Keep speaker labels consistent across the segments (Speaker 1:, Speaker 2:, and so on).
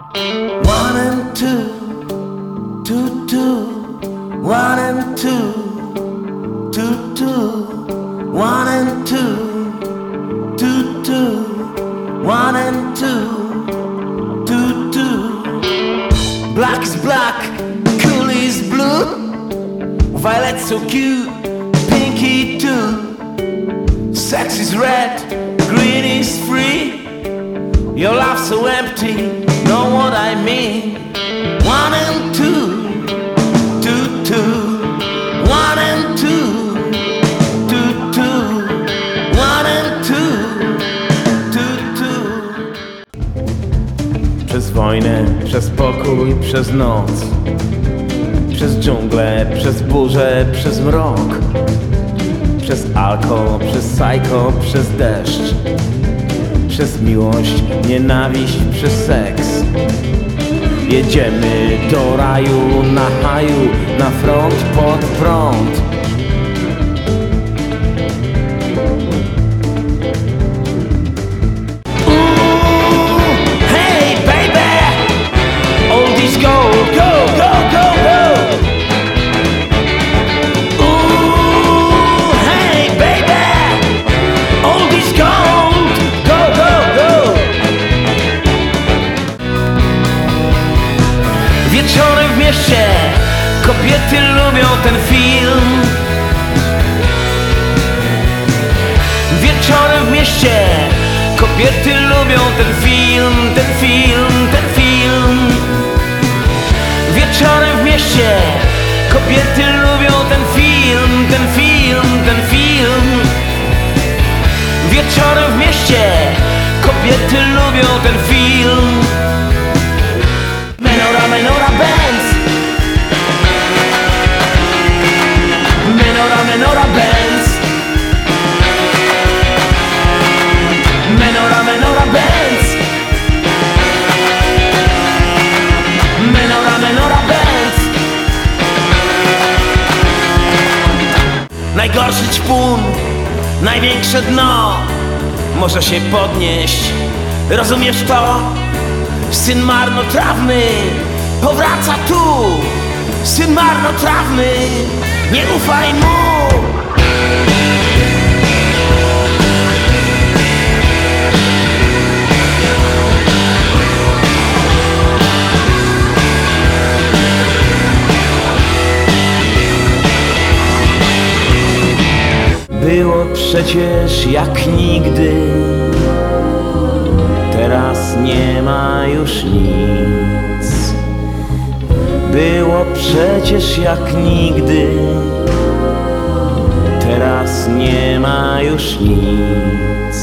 Speaker 1: One and two, two, two. One and two, two, two. One and two, two, two. One and two, two, two. Black is black, cool is blue. Violet so cute, pinky too. Sex is red, green is free. Your love so empty, know what I mean. One and two, two, two. One and two, two, two. One and two, two, two. Przez wojnę, przez pokój, przez noc, przez dżunglę, przez burzę, przez mrok, przez alkohol, przez psycho, przez deszcz, przez miłość, nienawiść, przez seks. Jedziemy do raju, na haju, na front, pod prąd. Hey baby, oldies go, go, go, go, go. Hey baby, oldies gold, go, go, go. Wieczorem w mieście kobiety lubią ten film. Wieczorem w mieście kobiety lubią ten film, ten film, ten film. Wieczorem w mieście kobiety lubią ten film, ten film, ten film. Wieczorem w mieście kobiety lubią ten film. Menora, menora, Benz. Menora, menora, Benz. Menora, menora, Benz. Menora, menora, Benz. Najgorszy ćpun, największe dno może się podnieść. Rozumiesz to? Syn marnotrawny powraca tu. Syn marnotrawny, nie ufaj mu. Było przecież jak nigdy, teraz nie ma już nic. Było przecież jak nigdy, teraz nie ma już nic.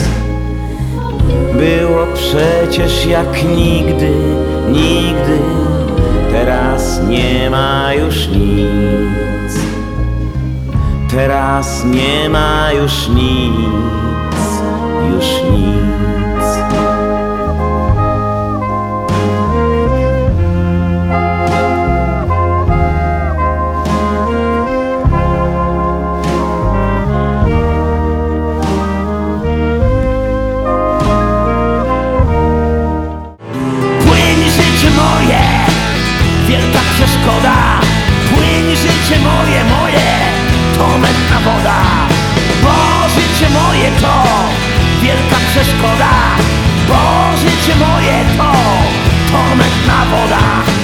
Speaker 1: Było przecież jak nigdy, nigdy, teraz nie ma już nic. Teraz nie ma już nic, już nic. Płyń życie moje, wielka przeszkoda. Płyń życie moje, moje, to mętna woda. Bo życie moje to wielka przeszkoda. Bo życie moje to mętna woda.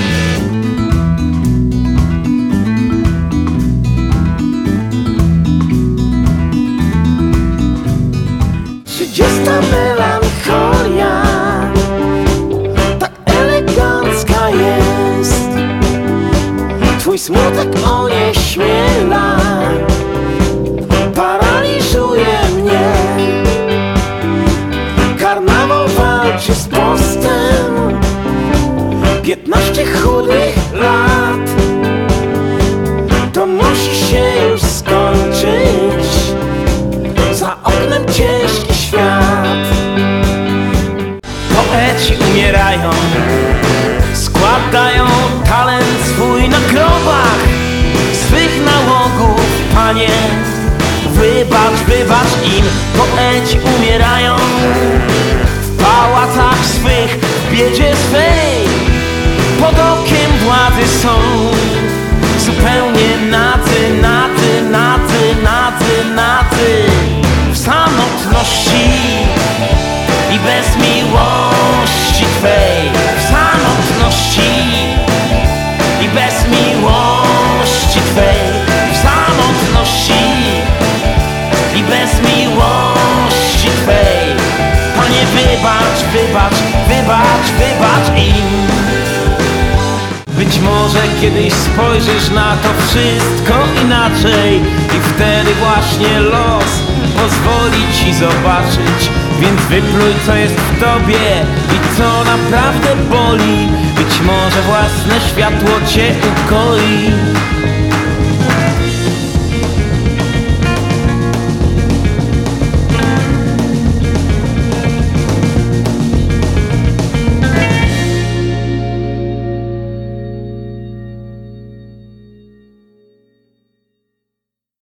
Speaker 1: Trzydziesta melancholia tak elegancka jest. Twój smutek onieśmiela, paraliżuje mnie. Karnawał walczy z postem, 15 chudych lat. To musi się już skończyć, za oknem ciężki świat. Poeci umierają, składają talent swój na grobach swych nałogów, Panie. Wybacz, wybacz im, poeci umierają w pałacach swych, w biedzie swej. może kiedyś spojrzysz na to wszystko inaczej i wtedy właśnie los pozwoli ci zobaczyć. Więc wypluj, co jest w tobie i co naprawdę boli. Być może własne światło cię ukoi.